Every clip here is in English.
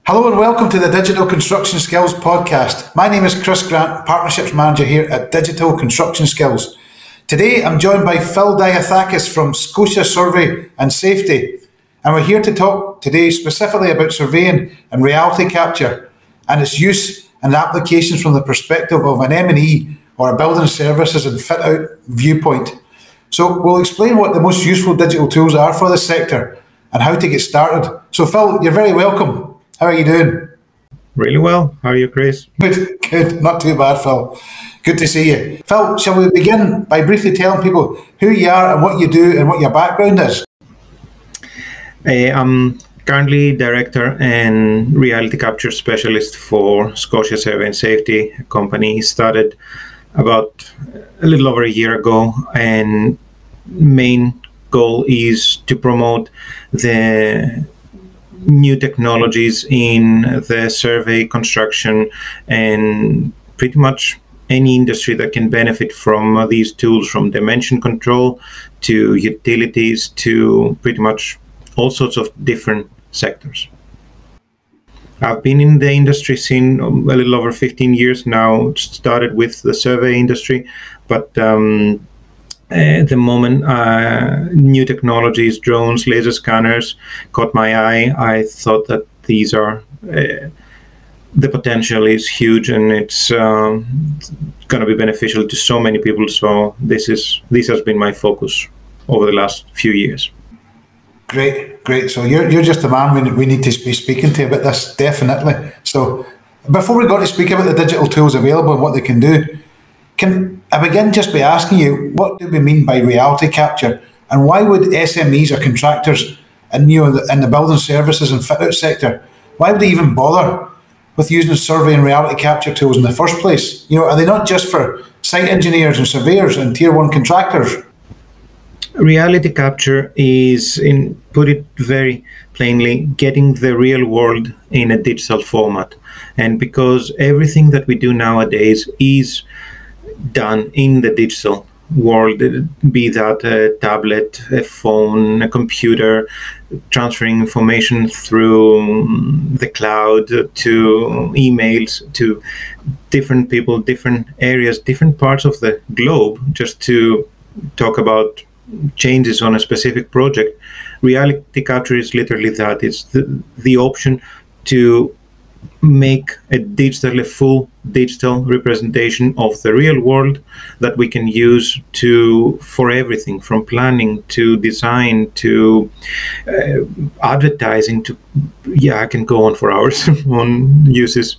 Hello and welcome to the Digital Construction Skills Podcast. My name is Chris Grant, Partnerships Manager here at Digital Construction Skills. Today I'm joined by Phil Diathakis from Scotia Survey and Safety, and we're here to talk today specifically about surveying and reality capture and its use and applications from the perspective of an M&E or a building services and fit-out viewpoint. So we'll explain what the most useful digital tools are for this sector and how to get started. So Phil, you're very welcome. How are you doing? Really well. How are you, Chris? Good. Not too bad, Phil. Good to see you. Phil, shall we begin by briefly telling people who you are and what you do and what your background is? I'm currently Director and Reality Capture Specialist for Scotia Survey and Safety, a company started about a little over a year ago, and main goal is to promote the new technologies in the survey, construction, and pretty much any industry that can benefit from these tools, from dimension control to utilities to pretty much all sorts of different sectors. I've been in the industry since a little over 15 years now. Started with the survey industry, but at the moment, new technologies, drones, laser scanners caught my eye. I thought that these are, the potential is huge, and it's going to be beneficial to so many people. So this has been my focus over the last few years. Great. So you're just the man we need to be speaking to about this, definitely. So before we go to speak about the digital tools available and what they can do, can I begin just by asking you, what do we mean by reality capture, and why would SMEs or contractors in the building services and fit-out sector, why would they even bother with using survey and reality capture tools in the first place? Are they not just for site engineers and surveyors and tier one contractors? Reality capture is, put it very plainly, getting the real world in a digital format. And because everything that we do nowadays is done in the digital world, be that a tablet, a phone, a computer, transferring information through the cloud to emails to different people, different areas, different parts of the globe, just to talk about changes on a specific project. Reality capture is literally that. It's the option to make a full digital representation of the real world that we can use for everything from planning to design to advertising to, I can go on for hours on uses.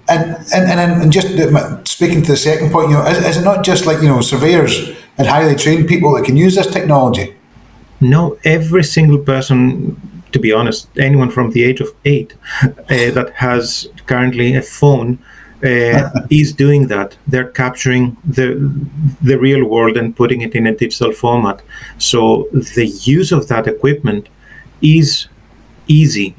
And just speaking to the second point, is it not just like, surveyors and highly trained people that can use this technology? No, every single person, to be honest, anyone from the age of 8 that has currently a phone is doing that. They're capturing the real world and putting it in a digital format. So the use of that equipment is easy.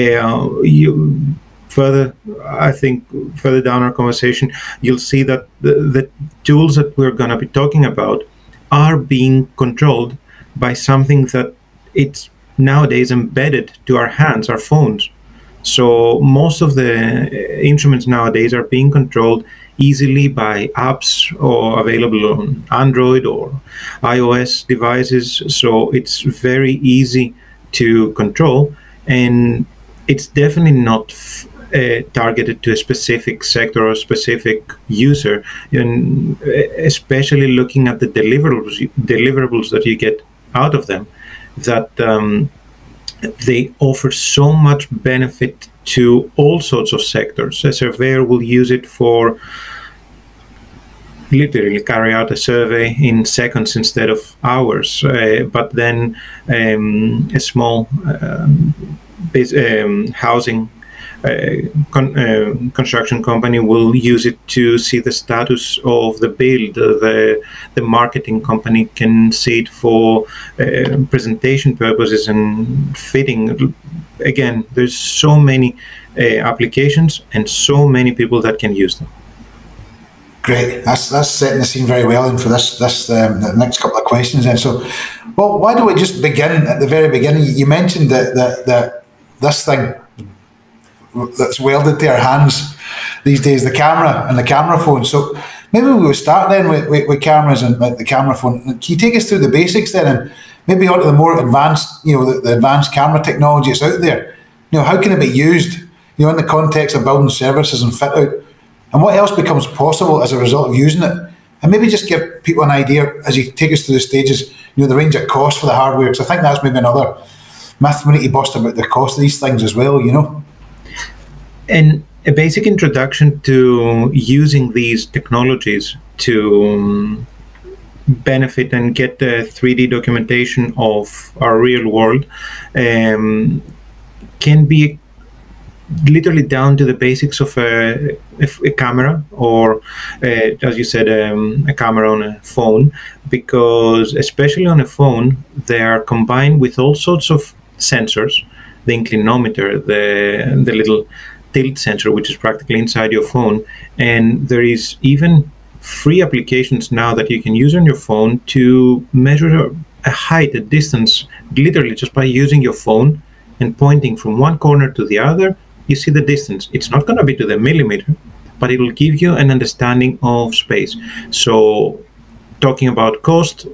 Further down our conversation, you'll see that the tools that we're going to be talking about are being controlled by something that it's nowadays embedded to our hands, our phones. So most of the instruments nowadays are being controlled easily by apps or available on Android or iOS devices. So it's very easy to control, and it's definitely not targeted to a specific sector or a specific user, and especially looking at the deliverables that you get out of them, that they offer so much benefit to all sorts of sectors. A surveyor will use it for literally carry out a survey in seconds instead of hours, but then a small housing construction company will use it to see the status of the build. The marketing company can see it for presentation purposes and fitting. Again, there's so many applications and so many people that can use them. Great. That's setting the scene very well, and for the next couple of questions. Then, so, well, why don't we just begin at the very beginning? You mentioned that this thing that's welded to our hands these days, the camera and the camera phone. So maybe we will start then with cameras and the camera phone. Can you take us through the basics then, and maybe onto the more advanced, the advanced camera technology that's out there? How can it be used, in the context of building services and fit out? And what else becomes possible as a result of using it? And maybe just give people an idea, as you take us through the stages, the range of cost for the hardware, because I think that's maybe another myth we need to bust about the cost of these things as well, And a basic introduction to using these technologies to benefit and get the 3D documentation of our real world can be literally down to the basics of a camera, or as you said, a camera on a phone, because especially on a phone, they are combined with all sorts of sensors, the inclinometer, the little tilt sensor, which is practically inside your phone. And there is even free applications now that you can use on your phone to measure a height, a distance, literally just by using your phone and pointing from one corner to the other. You see the distance. It's not going to be to the millimeter, but it will give you an understanding of space. So talking about cost,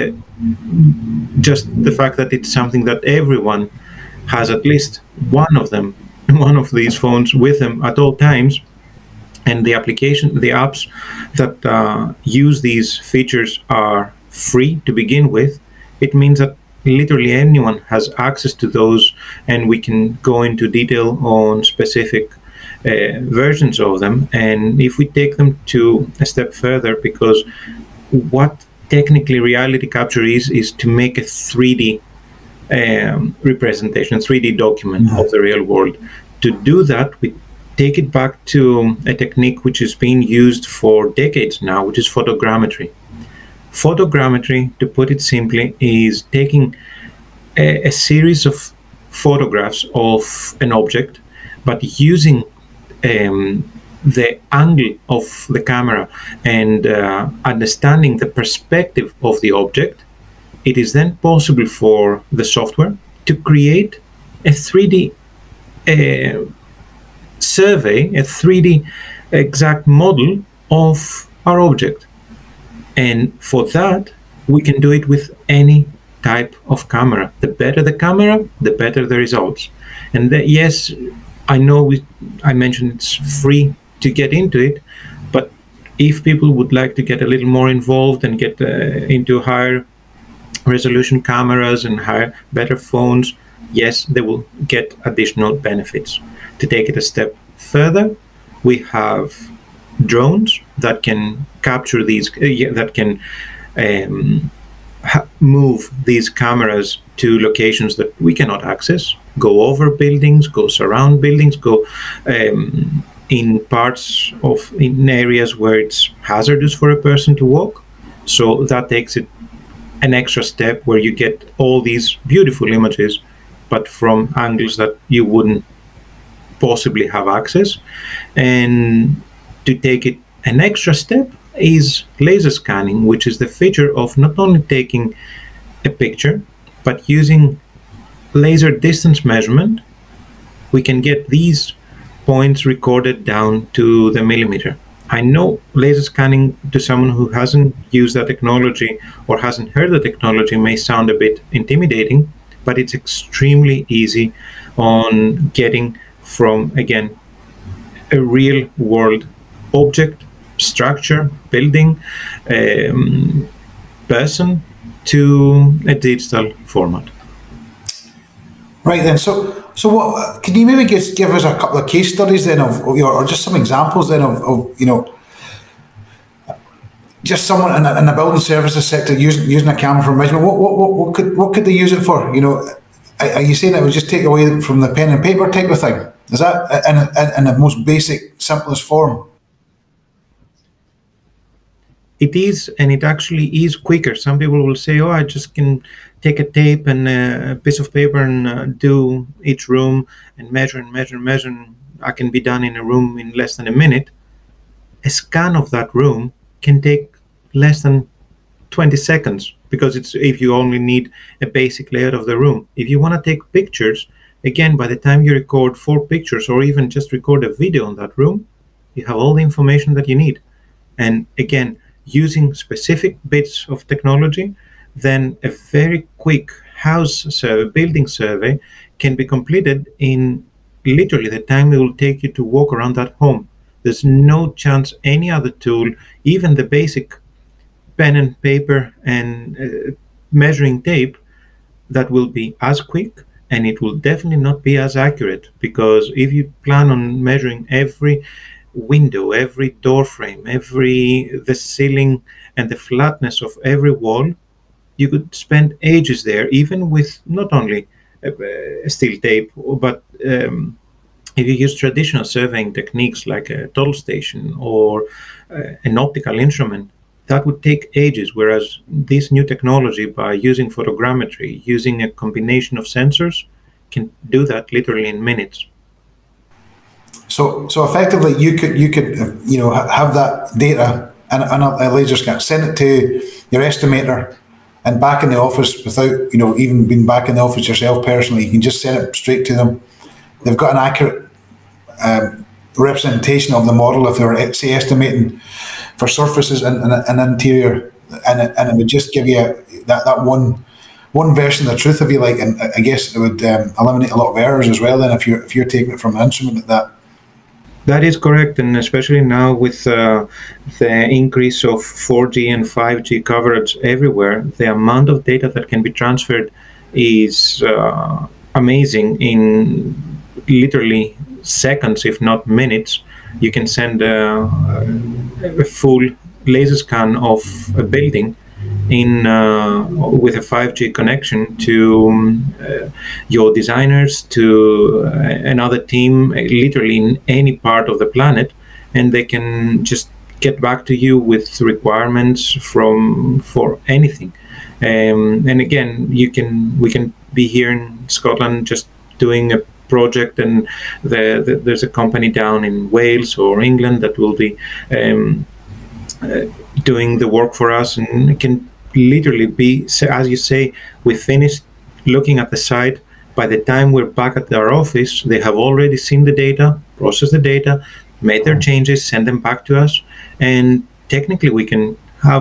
just the fact that it's something that everyone has at least one of these phones with them at all times, and the apps that use these features are free to begin with, it means that literally anyone has access to those, and we can go into detail on specific versions of them. And if we take them to a step further, because what technically reality capture is to make a 3D representation, 3D document of the real world. To do that, we take it back to a technique which is being used for decades now, which is photogrammetry. Photogrammetry, to put it simply, is taking a series of photographs of an object, but using the angle of the camera and understanding the perspective of the object. It is then possible for the software to create a 3D survey, a 3D exact model of our object. And for that, we can do it with any type of camera. The better the camera, the better the results. And yes, I know I mentioned it's free to get into it, but if people would like to get a little more involved and get into higher resolution cameras and better phones, yes, they will get additional benefits. To take it a step further, we have drones that can capture these, that can move these cameras to locations that we cannot access, go over buildings, go surround buildings, go in areas where it's hazardous for a person to walk. So that takes it an extra step, where you get all these beautiful images, but from angles that you wouldn't possibly have access. And to take it an extra step is laser scanning, which is the feature of not only taking a picture, but using laser distance measurement, we can get these points recorded down to the millimeter. I know laser scanning, to someone who hasn't used that technology or hasn't heard the technology, may sound a bit intimidating, but it's extremely easy on getting from, again, a real world object, structure, building, person, to a digital format. Right then, so what can you maybe give us a couple of case studies then of or just some examples then of just someone in the building services sector using a camera for measurement? What could they use it for? Are you saying it would just take away from the pen and paper type of thing? Is that in the most basic, simplest form? It is, and it actually is quicker. Some people will say, I just can take a tape and a piece of paper and do each room and measure and measure and measure. And I can be done in a room in less than a minute. A scan of that room can take less than 20 seconds, because if you only need a basic layout of the room. If you want to take pictures, again, by the time you record 4 pictures or even just record a video on that room, you have all the information that you need. And again, using specific bits of technology, then a very quick house survey, building survey, can be completed in literally the time it will take you to walk around that home. There's no chance any other tool, even the basic pen and paper and measuring tape, that will be as quick, and it will definitely not be as accurate, because if you plan on measuring every window, every door frame, the ceiling and the flatness of every wall, you could spend ages there, even with not only steel tape, but if you use traditional surveying techniques like a total station or an optical instrument, that would take ages, whereas this new technology, by using photogrammetry, using a combination of sensors, can do that literally in minutes. So effectively, you could have that data and a laser scan, send it to your estimator, and back in the office, without even being back in the office yourself personally, you can just send it straight to them. They've got an accurate representation of the model if they're, say, estimating for surfaces and interior, and it would just give you that one version of the truth, if you like. And I guess it would eliminate a lot of errors as well. Then if you're taking it from an instrument like that. That is correct, and especially now with the increase of 4G and 5G coverage everywhere, the amount of data that can be transferred is amazing. In literally seconds, if not minutes, you can send a full laser scan of a building with a 5G connection to your designers, to another team, literally in any part of the planet, and they can just get back to you with requirements for anything. And again, we can be here in Scotland just doing a project, and there's a company down in Wales or England that will be doing the work for us, and it can literally be, as you say, we finished looking at the site. By the time we're back at our office, they have already seen the data, processed the data, made their changes, send them back to us, and technically we can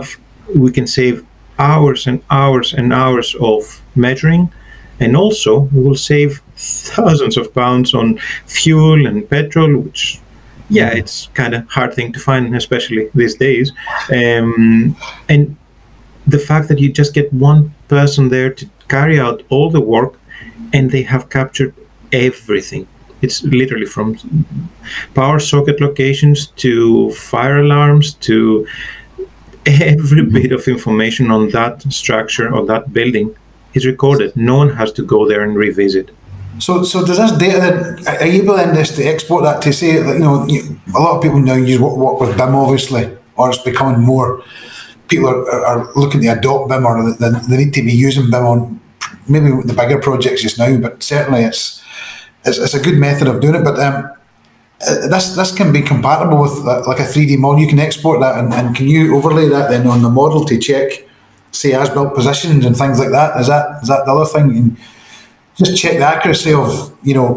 save hours and hours and hours of measuring, and also we will save thousands of pounds on fuel and petrol, which it's kind of hard thing to find, especially these days. And the fact that you just get one person there to carry out all the work, and they have captured everything. It's literally from power socket locations to fire alarms to every bit of information on that structure or that building is recorded. No one has to go there and revisit. So does this data then, are you able then to export that to say, a lot of people now use work with BIM, obviously, or it's becoming more, people are looking to adopt BIM, or they need to be using BIM on maybe the bigger projects just now, but certainly it's a good method of doing it. But this can be compatible with like a 3D model. You can export that, and can you overlay that then on the model to check, say, as-built positions and things like that? Is that the other thing? And just check the accuracy of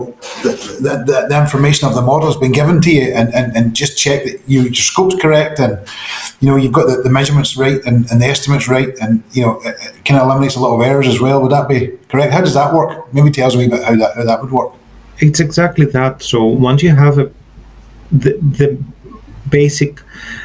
the information of the model has been given to you, and just check that your scope's correct, and you've got the measurements right and the estimates right, and it kind of eliminates a lot of errors as well. Would that be correct? How does that work? Maybe tell us a wee bit how that would work. It's exactly that. So once you have the basic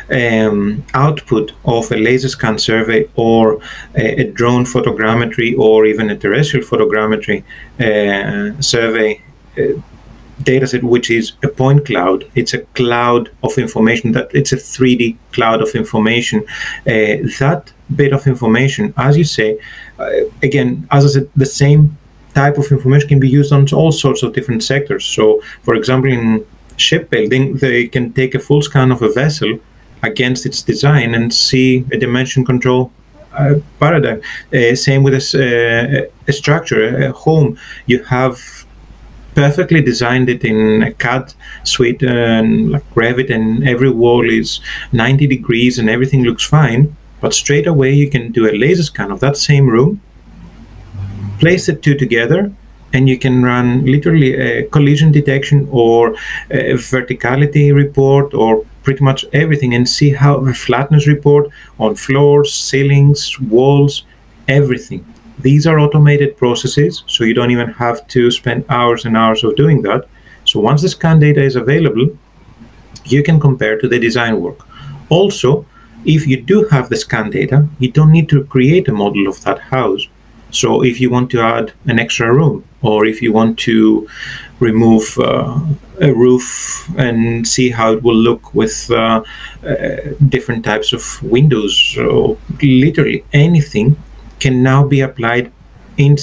output of a laser scan survey or a drone photogrammetry or even a terrestrial photogrammetry survey dataset, which is a point cloud. It's a cloud of information, that it's a 3D cloud of information. That bit of information, as you say, again, as I said, the same type of information can be used on all sorts of different sectors. So, for example, in shipbuilding, they can take a full scan of a vessel against its design and see a dimension control paradigm. Same with a structure, a home. You have perfectly designed it in a CAD suite and like Revit, and every wall is 90 degrees and everything looks fine, but straight away you can do a laser scan of that same room, place the two together, and you can run literally a collision detection or a verticality report or pretty much everything, and see how the flatness report on floors, ceilings, walls, everything. These are automated processes, so you don't even have to spend hours and hours of doing that. So once the scan data is available, you can compare to the design work. Also, if you do have the scan data, you don't need to create a model of that house. So if you want to add an extra room, or if you want to remove a roof and see how it will look with different types of windows, so literally anything can now be applied in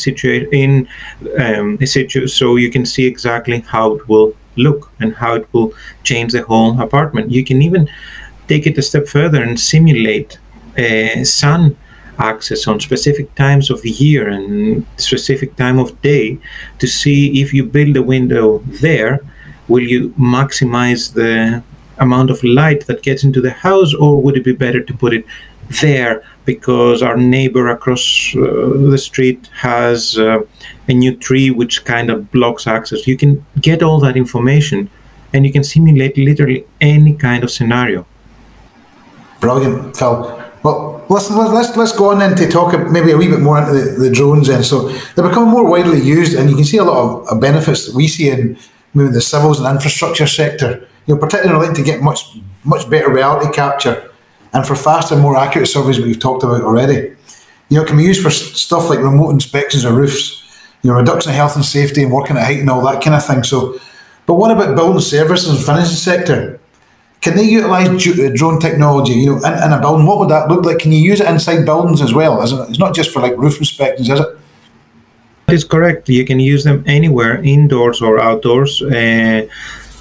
a situ, so you can see exactly how it will look and how it will change the whole apartment. You can even take it a step further and simulate sun access on specific times of year and specific time of day to see if you build a window there, will you maximize the amount of light that gets into the house, or would it be better to put it there because our neighbor across the street has a new tree which kind of blocks access? You can get all that information and you can simulate literally any kind of scenario. Brilliant, Phil. Well, let's go on then to talk maybe a wee bit more into the drones then. So they're becoming more widely used, and you can see a lot of benefits that we see in maybe the civils and infrastructure sector. Particularly related to get much better reality capture, and for faster, more accurate surveys we've talked about already. It can be used for stuff like remote inspections of roofs, reduction of health and safety and working at height and all that kind of thing. So, but what about building services and finishing sector? Can they utilise drone technology, in a building? What would that look like? Can you use it inside buildings as well? It's not just for like roof inspections, is it? That is correct. You can use them anywhere, indoors or outdoors. And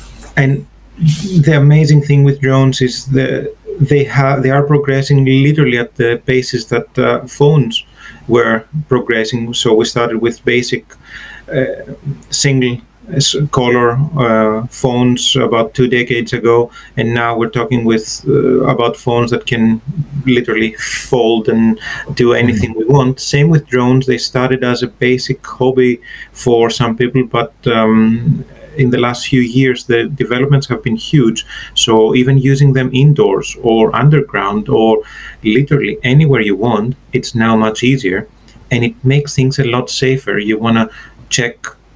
the amazing thing with drones is they are progressing literally at the paces that phones were progressing. So we started with basic single color phones about 2 decades ago, and now we're talking with about phones that can literally fold and do anything we want. Same with drones. They started as a basic hobby for some people, but in the last few years the developments have been huge. So even using them indoors or underground or literally anywhere you want, it's now much easier, and it makes things a lot safer. You want to check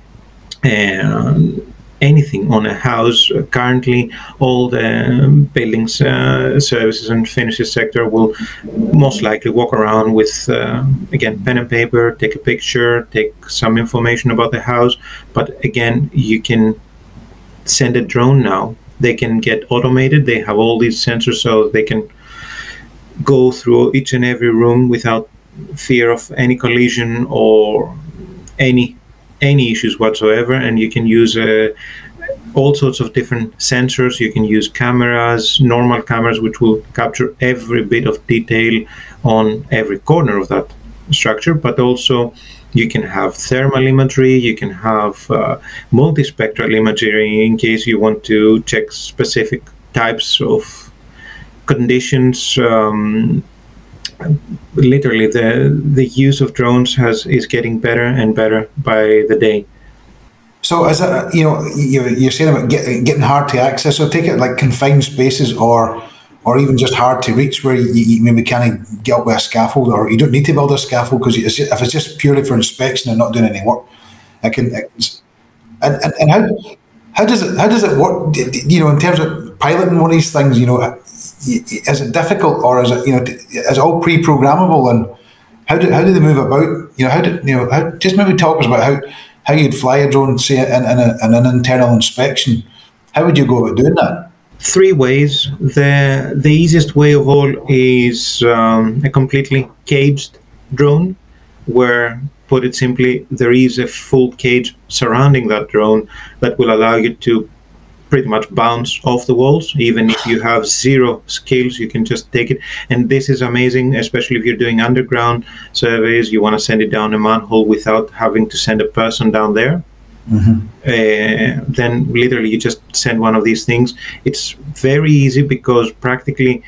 anything on a house. Currently, all the buildings, services and finishes sector will most likely walk around with, again, pen and paper, take a picture, take some information about the house. But again, you can send a drone now. They can get automated. They have all these sensors, so they can go through each and every room without fear of any collision or any issues whatsoever. And you can use all sorts of different sensors. You can use cameras, normal cameras, which will capture every bit of detail on every corner of that structure. But also you can have thermal imagery, you can have multispectral imagery in case you want to check specific types of conditions. Literally, the use of drones is getting better and better by the day. So, is it you're saying about getting hard to access? So, take it like confined spaces, or even just hard to reach, where you maybe can't get up with a scaffold, or you don't need to build a scaffold because if it's just purely for inspection and not doing any work, and how does it work? In terms of piloting one of these things, is it difficult, or is it all pre-programmable, and how do they move about? Just maybe talk us about how you'd fly a drone, say in an internal inspection. How would you go about doing that? 3 ways. The easiest way of all is a completely caged drone, where, put it simply, there is a full cage surrounding that drone that will allow you to pretty much bounce off the walls. Even if you have 0 skills, you can just take it. And this is amazing, especially if you're doing underground surveys. You want to send it down a manhole without having to send a person down there. Mm-hmm. Then literally you just send one of these things. It's very easy because practically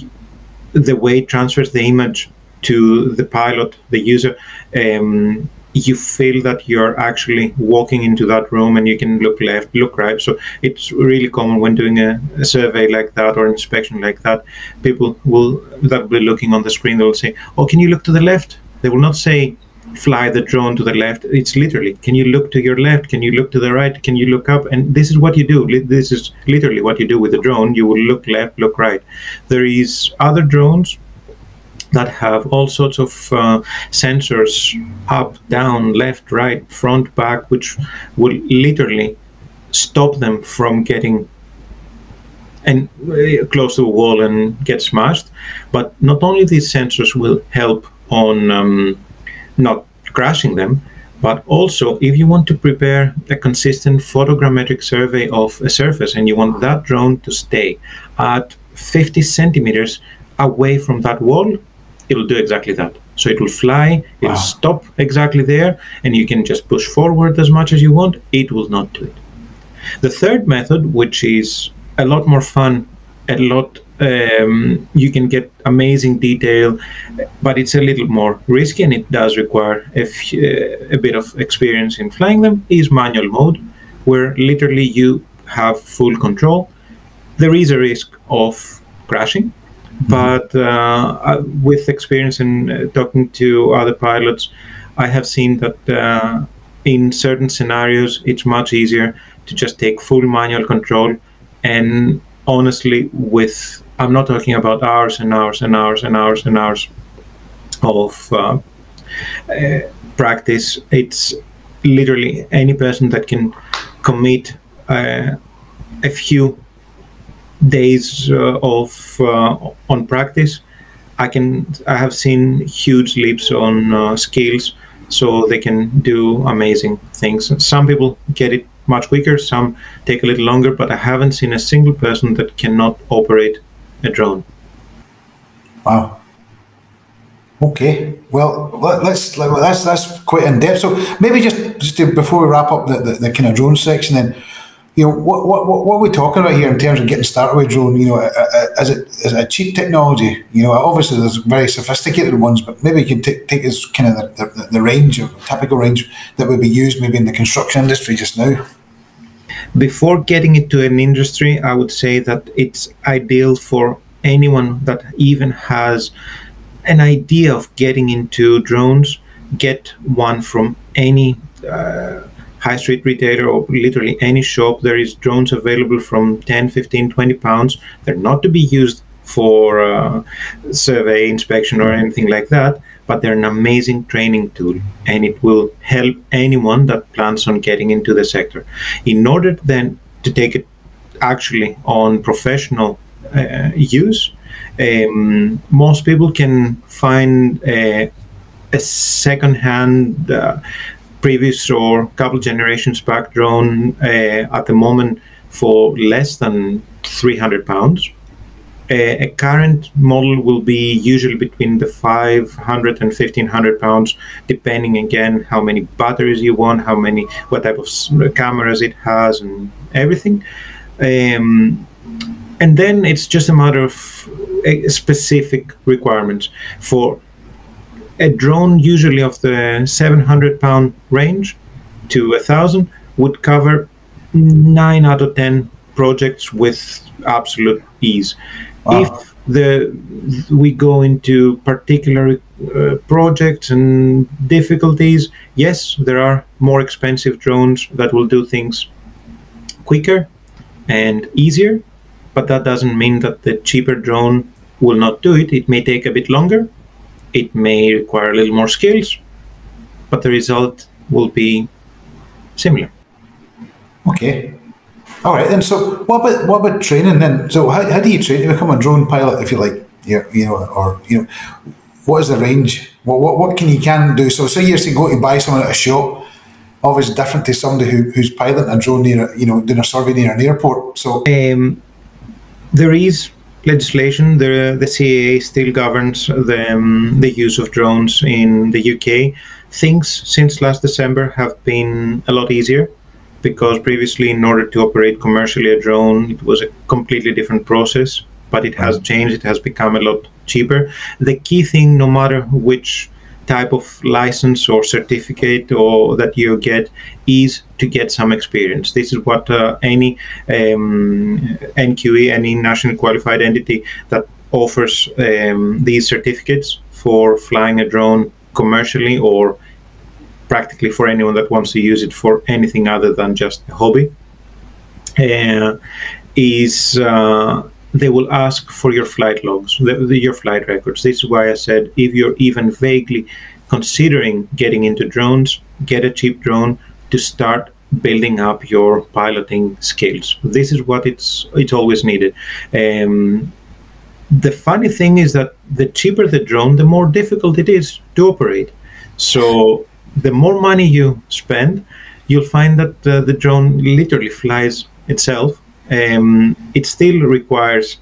the way it transfers the image to the pilot, the user, you feel that you're actually walking into that room and you can look left, look right. So it's really common when doing a survey like that or inspection like that, people will be looking on the screen, they'll say, oh, can you look to the left? They will not say, fly the drone to the left. It's literally, can you look to your left? Can you look to the right? Can you look up? And this is what you do. This is literally what you do with the drone. You will look left, look right. There is other drones that have all sorts of sensors up, down, left, right, front, back, which will literally stop them from getting close to a wall and get smashed. But not only these sensors will help on not crashing them, but also if you want to prepare a consistent photogrammetric survey of a surface and you want that drone to stay at 50 centimeters away from that wall, it'll do exactly that. So it will fly, it'll stop exactly there, and you can just push forward as much as you want. It will not do it. The third method, which is a lot more fun, you can get amazing detail, but it's a little more risky and it does require a bit of experience in flying them, is manual mode, where literally you have full control. There is a risk of crashing, but with experience in talking to other pilots, I have seen that in certain scenarios, it's much easier to just take full manual control. And honestly, I'm not talking about hours and hours and hours and hours and hours of practice. It's literally any person that can commit a few days on practice. I have seen huge leaps on skills, so they can do amazing things. Some people get it much quicker, some take a little longer, but I haven't seen a single person that cannot operate a drone. Wow. Okay. Well, that's quite in depth. So maybe just before we wrap up the kind of drone section, then, what are we talking about here in terms of getting started with drone? Is it a cheap technology? Obviously there's very sophisticated ones, but maybe you can take us kind of the range, or typical range that would be used maybe in the construction industry just now. Before getting into an industry, I would say that it's ideal for anyone that even has an idea of getting into drones. Get one from any high street retailer or literally any shop. There is drones available from 10, 15, 20 pounds. They're not to be used for survey, inspection or anything like that, but they're an amazing training tool, and it will help anyone that plans on getting into the sector. In order then to take it actually on professional use, most people can find a second-hand previous or couple generations back drone at the moment for less than £300. A current model will be usually between the £500 and £1,500, depending again how many batteries you want, what type of cameras it has, and everything. And then it's just a matter of specific requirements. For a drone usually of the £700 range to 1,000 would cover 9 out of 10 projects with absolute ease. Wow. If we go into particular projects and difficulties, yes, there are more expensive drones that will do things quicker and easier, but that doesn't mean that the cheaper drone will not do it. It may take a bit longer, it may require a little more skills, but the result will be similar. Okay. All right, then. So, what about training then? So, how do you train to become a drone pilot, if you like? What is the range? What can you do? So, say you go to buy someone at a shop. Obviously, different to somebody who's piloting a drone near, doing a survey near an airport. So, there is legislation. The CAA still governs the use of drones in the UK. Things since last December have been a lot easier, because previously, in order to operate commercially a drone, it was a completely different process, but it has changed. It has become a lot cheaper. The key thing, no matter which type of license or certificate or that you get is to get some experience. This is what any NQE, any national qualified entity that offers these certificates for flying a drone commercially or practically for anyone that wants to use it for anything other than just a hobby, is they will ask for your flight logs, your flight records. This is why I said if you're even vaguely considering getting into drones, get a cheap drone to start building up your piloting skills. This is what it's always needed. The funny thing is that the cheaper the drone, the more difficult it is to operate. So the more money you spend, you'll find that the drone literally flies itself. It still requires,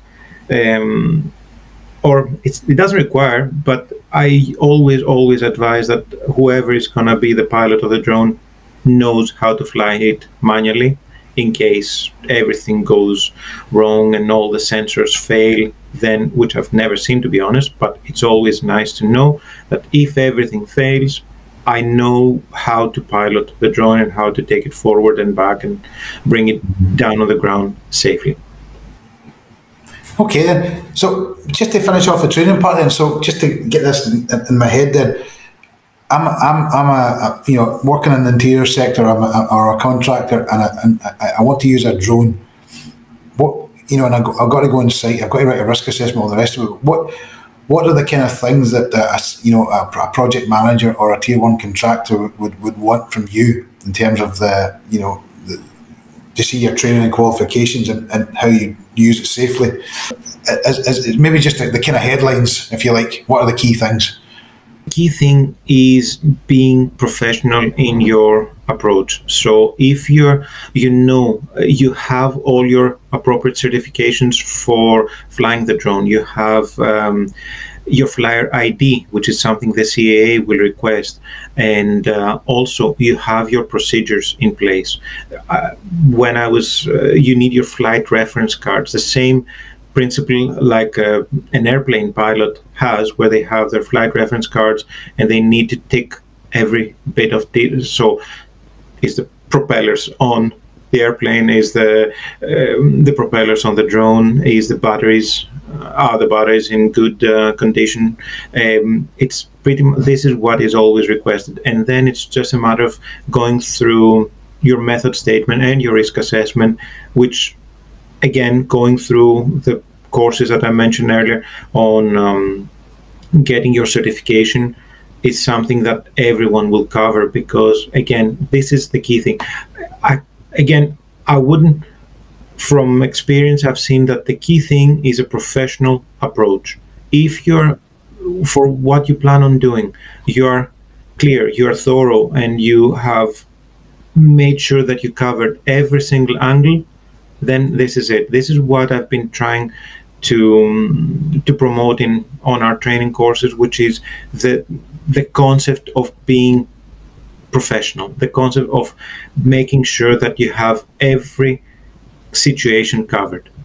or it doesn't require, but I always advise that whoever is going to be the pilot of the drone knows how to fly it manually in case everything goes wrong and all the sensors fail, then, which I've never seen, to be honest, but it's always nice to know that if everything fails, I know how to pilot the drone and how to take it forward and back and bring it down on the ground safely. Okay, then. So just to finish off the training part, then. So just to get this in my head, then, I'm a working in the interior sector. Or a contractor, and I want to use a drone. And I've got to go on site. I've got to write a risk assessment, all the rest of it. What are the kind of things that a project manager or a tier one contractor would want from you in terms of to see your training and qualifications and how you use it safely? As maybe just the kind of headlines, if you like. What are the key things? Key thing is being professional in your approach. So if you have all your appropriate certifications for flying the drone, you have your flyer ID, which is something the CAA will request, and also you have your procedures in place. You need your flight reference cards, the same principle like an airplane pilot has, where they have their flight reference cards and they need to tick every bit of detail. So is the propellers on the airplane, is the propellers on the drone, is the batteries, are the batteries in good condition? It's this is what is always requested, and then it's just a matter of going through your method statement and your risk assessment, which again, going through the courses that I mentioned earlier on getting your certification is something that everyone will cover, because again, this is the key thing. I wouldn't, from experience, I've seen that the key thing is a professional approach. If you're, for what you plan on doing, you're clear, you're thorough, and you have made sure that you covered every single angle, then this is it. This is what I've been trying to promote on our training courses, which is the concept of being professional, the concept of making sure that you have every situation covered.